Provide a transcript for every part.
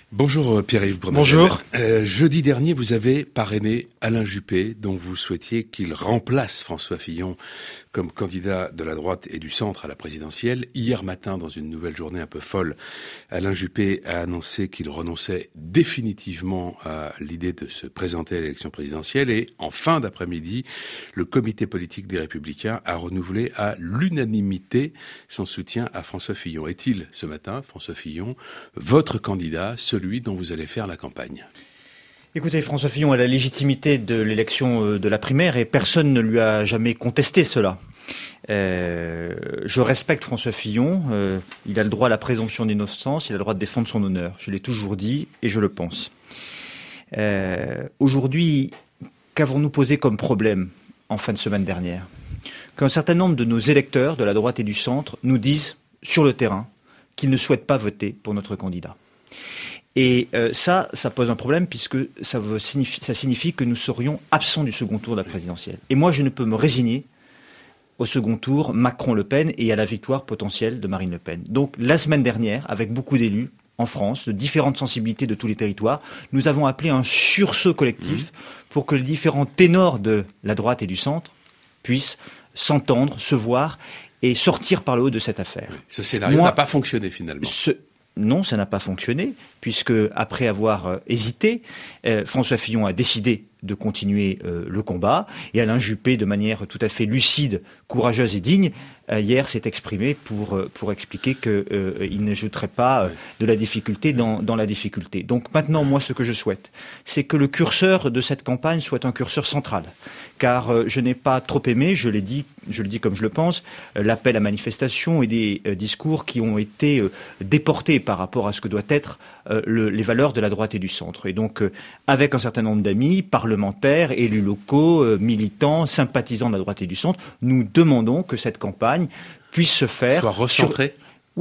Bonjour Pierre-Yves Brunel. Bonjour. Jeudi dernier, vous avez parrainé Alain Juppé, dont vous souhaitiez qu'il remplace François Fillon comme candidat de la droite et du centre à la présidentielle. Hier matin, dans une nouvelle journée un peu folle, Alain Juppé a annoncé qu'il renonçait définitivement à l'idée de se présenter à l'élection présidentielle et en fin d'après-midi, le comité politique des Républicains a renouvelé à l'unanimité son soutien à François Fillon. Est-il ce matin, François Fillon, votre candidat, celui dont vous allez faire la campagne? Écoutez, François Fillon a la légitimité de l'élection de la primaire et personne ne lui a jamais contesté cela. Je respecte François Fillon, il a le droit à la présomption d'innocence, il a le droit de défendre son honneur. Je l'ai toujours dit et je le pense. Aujourd'hui, qu'avons-nous posé comme problème en fin de semaine dernière? Qu'un certain nombre de nos électeurs de la droite et du centre nous disent sur le terrain qu'ils ne souhaitent pas voter pour notre candidat. Et ça pose un problème puisque ça signifie que nous serions absents du second tour de la présidentielle. Et moi, je ne peux me résigner au second tour Macron-Le Pen et à la victoire potentielle de Marine Le Pen. Donc, la semaine dernière, avec beaucoup d'élus en France, de différentes sensibilités de tous les territoires, nous avons appelé un sursaut collectif pour que les différents ténors de la droite et du centre puissent s'entendre, se voir et sortir par le haut de cette affaire. Ce scénario n'a pas fonctionné finalement. Non, ça n'a pas fonctionné, puisque après avoir hésité, François Fillon a décidé de continuer le combat, et Alain Juppé, de manière tout à fait lucide, courageuse et digne, hier s'est exprimé pour expliquer qu'il n'ajouterait pas de la difficulté dans la difficulté. Donc maintenant, moi, ce que je souhaite, c'est que le curseur de cette campagne soit un curseur central, car je n'ai pas trop aimé, je le dis comme je le pense, l'appel à manifestation et des discours qui ont été déportés par rapport à ce que doit être les valeurs de la droite et du centre. Et donc, avec un certain nombre d'amis, parlementaires, élus locaux, militants, sympathisants de la droite et du centre, nous demandons que cette campagne puisse se faire... Soit recentrée.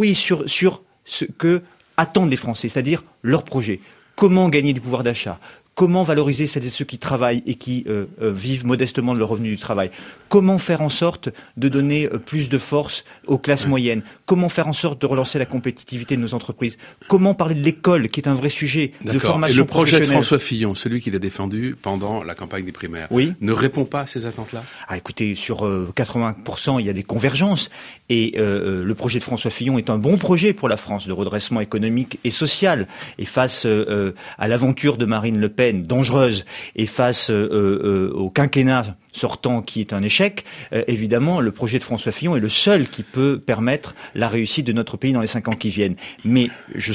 sur ce que attendent les Français, c'est-à-dire leur projet. Comment gagner du pouvoir d'achat ? Comment valoriser celles et ceux qui travaillent et qui vivent modestement de leur revenu du travail? Comment faire en sorte de donner plus de force aux classes moyennes? Comment faire en sorte de relancer la compétitivité de nos entreprises? Comment parler de l'école, qui est un vrai sujet de formation professionnelle? Et le projet de François Fillon, celui qu'il a défendu pendant la campagne des primaires, ne répond pas à ces attentes-là? Écoutez, sur 80%, il y a des convergences. Et le projet de François Fillon est un bon projet pour la France, de redressement économique et social. Et face à l'aventure de Marine Le Pen, dangereuse, et face au quinquennat sortant qui est un échec, évidemment, le projet de François Fillon est le seul qui peut permettre la réussite de notre pays dans les 5 ans qui viennent. Mais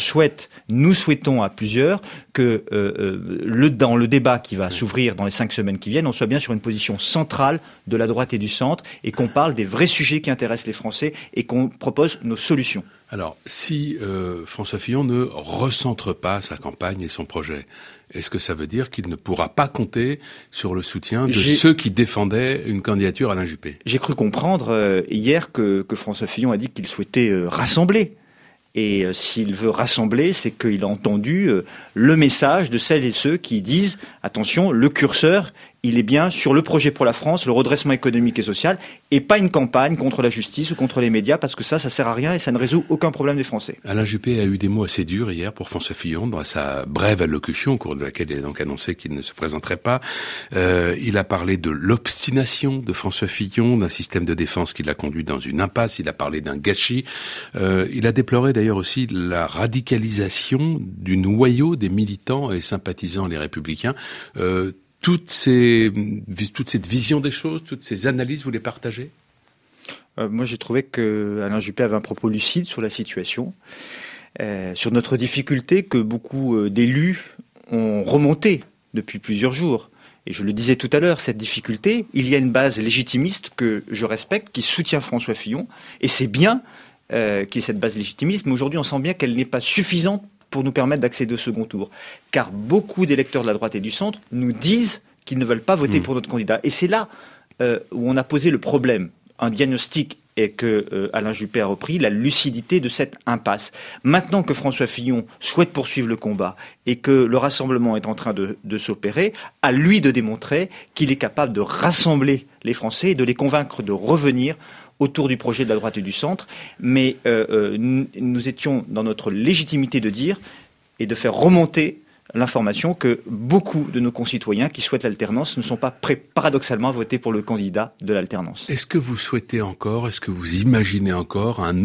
nous souhaitons à plusieurs que dans le débat qui va s'ouvrir dans les 5 semaines qui viennent, on soit bien sur une position centrale de la droite et du centre et qu'on parle des vrais sujets qui intéressent les Français et qu'on propose nos solutions. Alors, si François Fillon ne recentre pas sa campagne et son projet, est-ce que ça veut dire qu'il ne pourra pas compter sur le soutien de ceux qui défendaient une candidature à Alain Juppé? J'ai cru comprendre hier que François Fillon a dit qu'il souhaitait rassembler. Et s'il veut rassembler, c'est qu'il a entendu le message de celles et ceux qui disent « Attention, le curseur, il est bien sur le projet pour la France, le redressement économique et social, et pas une campagne contre la justice ou contre les médias, parce que ça sert à rien et ça ne résout aucun problème des Français. » Alain Juppé a eu des mots assez durs hier pour François Fillon, dans sa brève allocution, au cours de laquelle il a donc annoncé qu'il ne se présenterait pas. Il a parlé de l'obstination de François Fillon, d'un système de défense qui l'a conduit dans une impasse. Il a parlé d'un gâchis. Il a déploré d'ailleurs aussi la radicalisation du noyau des militants et sympathisants les Républicains. Toute cette vision des choses, toutes ces analyses, vous les partagez? Moi, j'ai trouvé que Alain Juppé avait un propos lucide sur la situation, sur notre difficulté que beaucoup d'élus ont remontée depuis plusieurs jours. Et je le disais tout à l'heure, cette difficulté, il y a une base légitimiste que je respecte, qui soutient François Fillon, et c'est bien qu'il y ait cette base légitimiste, mais aujourd'hui, on sent bien qu'elle n'est pas suffisante pour nous permettre d'accéder au second tour. Car beaucoup d'électeurs de la droite et du centre nous disent qu'ils ne veulent pas voter pour notre candidat. Et c'est là où on a posé le problème. Un diagnostic et que Alain Juppé a repris, la lucidité de cette impasse. Maintenant que François Fillon souhaite poursuivre le combat et que le rassemblement est en train de s'opérer, à lui de démontrer qu'il est capable de rassembler les Français et de les convaincre de revenir autour du projet de la droite et du centre. Mais nous étions dans notre légitimité de dire, et de faire remonter l'information que beaucoup de nos concitoyens qui souhaitent l'alternance ne sont pas prêts, paradoxalement, à voter pour le candidat de l'alternance. Est-ce que vous souhaitez encore, est-ce que vous imaginez encore un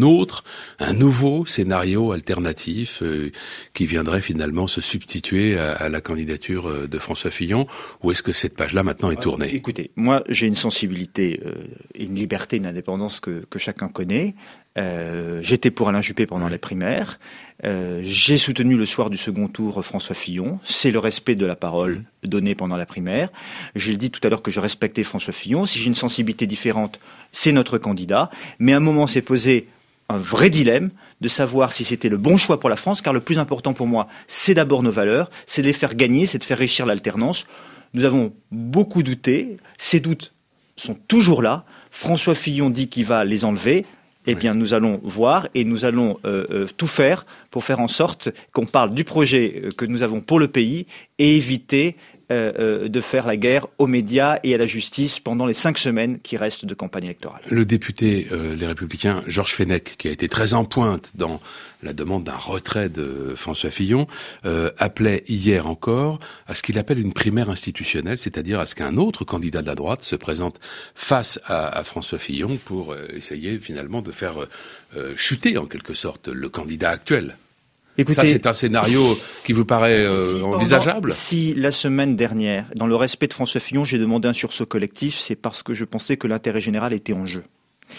nouveau scénario alternatif qui viendrait finalement se substituer à la candidature de François Fillon, ou est-ce que cette page-là maintenant est tournée ? Écoutez, moi j'ai une sensibilité, une liberté, une indépendance que chacun connaît. J'étais pour Alain Juppé pendant les primaires. J'ai soutenu le soir du second tour François Fillon. C'est le respect de la parole donnée pendant la primaire. J'ai dit tout à l'heure que je respectais François Fillon. Si j'ai une sensibilité différente, c'est notre candidat. Mais à un moment s'est posé un vrai dilemme de savoir si c'était le bon choix pour la France, car le plus important pour moi, c'est d'abord nos valeurs, c'est de les faire gagner, c'est de faire réussir l'alternance. Nous avons beaucoup douté. Ces doutes sont toujours là. François Fillon dit qu'il va les enlever. Eh bien, nous allons voir et nous allons tout faire pour faire en sorte qu'on parle du projet que nous avons pour le pays et éviter de faire la guerre aux médias et à la justice pendant les 5 semaines qui restent de campagne électorale. Le député Les Républicains, Georges Fenech, qui a été très en pointe dans la demande d'un retrait de François Fillon, appelait hier encore à ce qu'il appelle une primaire institutionnelle, c'est-à-dire à ce qu'un autre candidat de la droite se présente face à François Fillon pour essayer finalement de faire chuter en quelque sorte le candidat actuel. Écoutez, ça, c'est un scénario qui vous paraît envisageable ? Si la semaine dernière, dans le respect de François Fillon, j'ai demandé un sursaut collectif, c'est parce que je pensais que l'intérêt général était en jeu.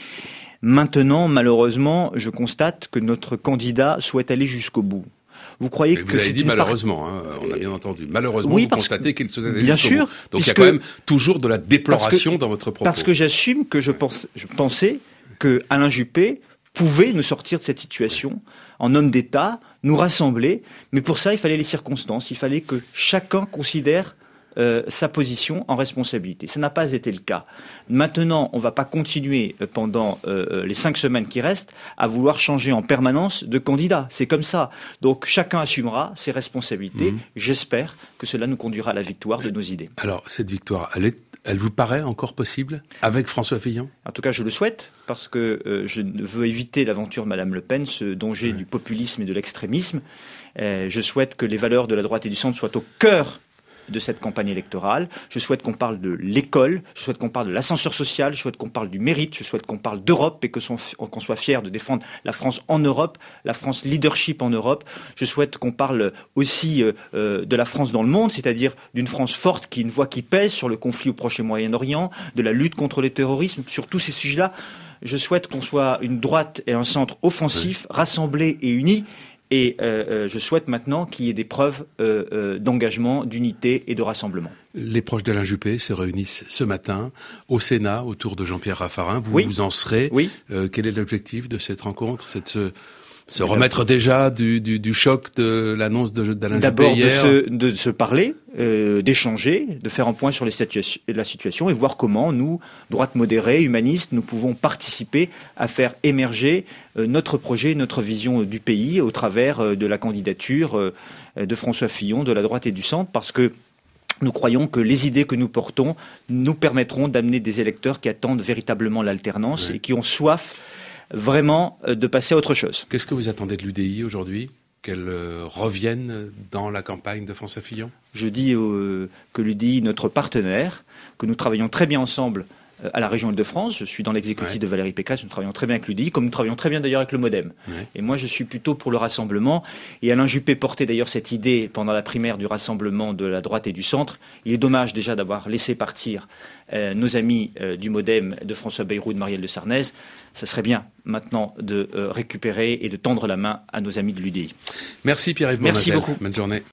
Maintenant, malheureusement, je constate que notre candidat souhaite aller jusqu'au bout. Vous croyez que vous avez dit malheureusement, on a bien entendu. Malheureusement, oui, vous constatez qu'il souhaite aller bien jusqu'au sûr, bout. Donc il y a quand même toujours de la déploration dans votre propos. Parce que j'assume que je pensais que Alain Juppé pouvait nous sortir de cette situation en homme d'État, nous rassembler, mais pour ça, il fallait les circonstances, il fallait que chacun considère sa position en responsabilité. Ça n'a pas été le cas. Maintenant, on ne va pas continuer pendant les 5 semaines qui restent à vouloir changer en permanence de candidat. C'est comme ça. Donc chacun assumera ses responsabilités. J'espère que cela nous conduira à la victoire de nos idées. Alors, cette victoire, elle vous paraît encore possible avec François Fillon ? En tout cas, je le souhaite, parce que je veux éviter l'aventure de Madame Le Pen, ce danger du populisme et de l'extrémisme. Je souhaite que les valeurs de la droite et du centre soient au cœur de cette campagne électorale. Je souhaite qu'on parle de l'école, je souhaite qu'on parle de l'ascenseur social, je souhaite qu'on parle du mérite, je souhaite qu'on parle d'Europe et qu'on soit fiers de défendre la France en Europe, la France leadership en Europe. Je souhaite qu'on parle aussi de la France dans le monde, c'est-à-dire d'une France forte qui a une voix qui pèse sur le conflit au Proche et Moyen-Orient, de la lutte contre le terrorisme, sur tous ces sujets-là. Je souhaite qu'on soit une droite et un centre offensif, rassemblés et unis. Et je souhaite maintenant qu'il y ait des preuves d'engagement, d'unité et de rassemblement. Les proches d'Alain Juppé se réunissent ce matin au Sénat autour de Jean-Pierre Raffarin. Vous en serez. Oui. Quel est l'objectif de cette rencontre ? C'est de se remettre déjà du choc de l'annonce d'Alain Juppé hier ? D'abord de se parler, d'échanger, de faire un point sur la situation et voir comment nous, droite modérée, humanistes, nous pouvons participer à faire émerger notre projet, notre vision du pays au travers de la candidature de François Fillon, de la droite et du centre, parce que nous croyons que les idées que nous portons nous permettront d'amener des électeurs qui attendent véritablement l'alternance et qui ont soif vraiment de passer à autre chose. Qu'est-ce que vous attendez de l'UDI aujourd'hui ? Qu'elle revienne dans la campagne de François Fillon ? Je dis que l'UDI est notre partenaire, que nous travaillons très bien ensemble à la région Île-de-France. Je suis dans l'exécutif de Valérie Pécresse, nous travaillons très bien avec l'UDI, comme nous travaillons très bien d'ailleurs avec le MoDem. Et moi, je suis plutôt pour le rassemblement. Et Alain Juppé portait d'ailleurs cette idée pendant la primaire du rassemblement de la droite et du centre. Il est dommage déjà d'avoir laissé partir nos amis du MoDem, de François Bayrou, de Marielle de Sarnez. Ça serait bien maintenant de récupérer et de tendre la main à nos amis de l'UDI. Merci Pierre-Yves Merci Bournazel. beaucoup. Bonne journée.